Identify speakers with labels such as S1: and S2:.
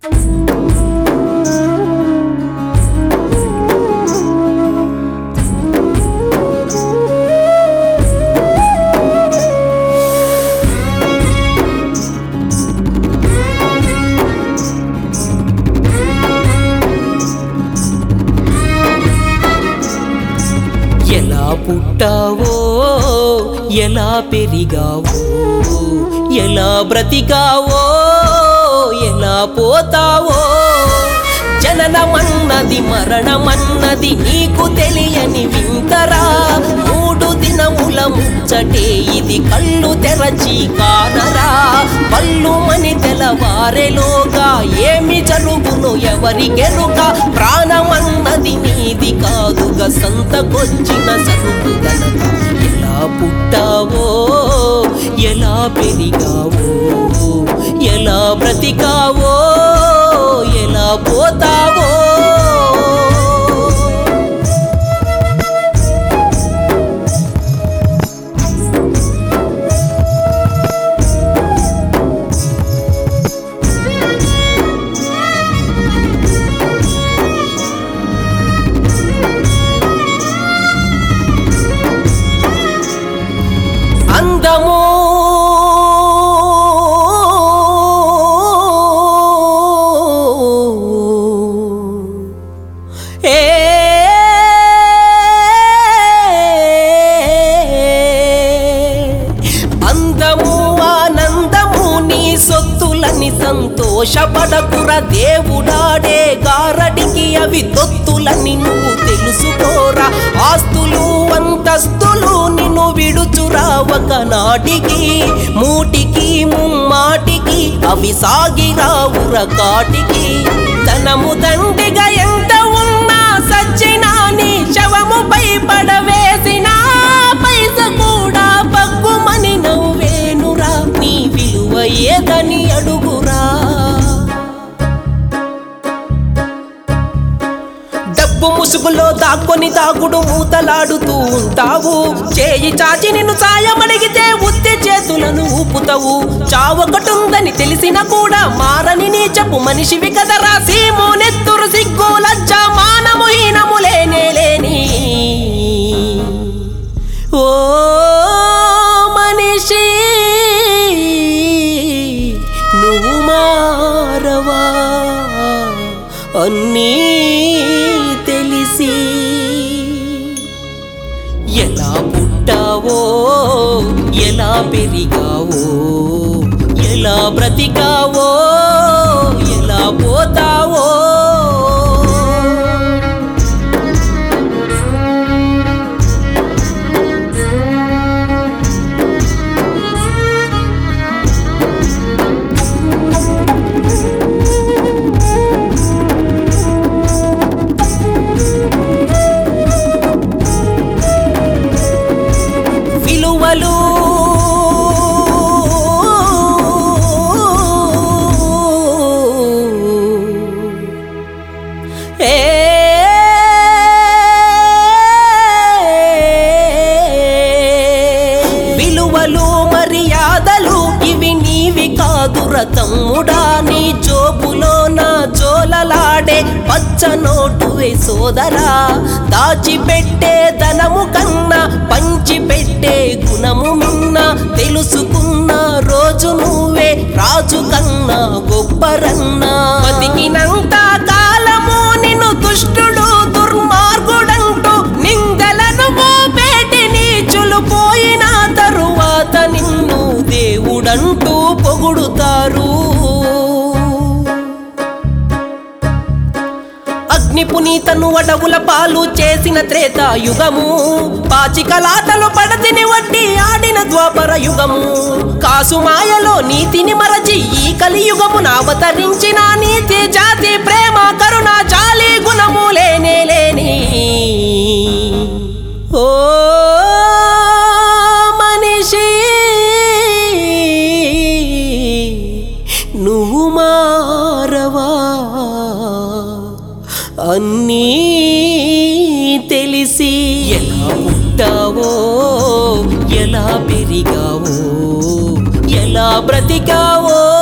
S1: ఎలా పుట్టావో ఎలా పెరిగావో ఎలా బ్రతికావో ఎలా పోతావో జననమన్నది మరణమన్నది నీకు తెలియని వింతరా మూడు దినముల ముచ్చటే ఇది కళ్ళు తెరచి కానరా పళ్ళు మని తెలవారెలోగా ఏమి జరుగును ఎవరికెరుక ప్రాణమన్నది నీది కాదుగా సంతకొచ్చిన సరుకు గనక ఎలా పుట్టావో ఎలా పెరిగావో ఎలా బ్రతికావో ఎలా పోతావో అందము అందము ఆనందము నీ సొత్తులని సంతోషపడకుర దేవుడాడే గారడికి అవి తొత్తులని నువ్వు తెలుసుకోరా ఆస్తులు అంతస్తులు నిన్ను విడుచురా ఒకనాటికి మూటికి ముమ్మాటికి అవి సాగిరావుర కాటికి ధనము దండిగా ఎంత ఉన్నా సచ్చినా నీ శవముపై పడవేసిన పైస కూడా పక్కుమని నవ్వేనురా నీ విలువ ఏదని అడుగురా డబ్బు ముసుగులో దాక్కొని దాగుడు మూతలాడుతూ ఉంటావు చేయి చాచి నిన్ను సాయమడిగితే ఉత్తి చేతులను ఊపుతావు చావొకటుందని తెలిసిన కూడా మారని నీ చెప్పు మనిషివి కదరా సీము నెత్తురు సిగ్గు లజ్జ మానము హీనము లేనే లేని ఓ మనిషి నువ్వు మారవా అన్నీ తెలిసి ఎలా పుట్టావో ఎలా పెరిగావో ఎలా బ్రతికావో ఎలా పోతావో విలువలు విలువలు మర్యాదలు ఇవి నీవి కాదుర తమ్ముడా నీ జోబులో నా జోలలాడే పచ్చ నోటువే సోదరా దాచిపెట్టే ధనము కన్నా పంచిపెట్టే గుణము మిన్న తెలుసుకున్న రోజు నువ్వే రాజు కన్నా గొప్పరన్నా బతికినంత కాలము నిన్ను దుష్టుడు దుర్మార్గుడంటూ నిందలను మోపేటి నీచులు పోయిన తరువాత నిన్ను దేవుడంటూ పొగుడుతారు అగ్ని పునీతను అడవుల పాలు చేసిన త్రేతాయుగము పాచికలాటలు పడతిని వడ్డి ఆడిన ద్వాపర యుగము కాసుమాయలో నీతిని మరచి ఈ కలియుగమున అవతరించిన నీతి జాతి ప్రేమ కరుణ జాలి గుణము లేనే లేని ఓ మనిషి నువ్వు మారవా అన్నీ తెలిసి ఎలా పుట్టావో ఎలా పెరిగావో ఎలా బ్రతికావో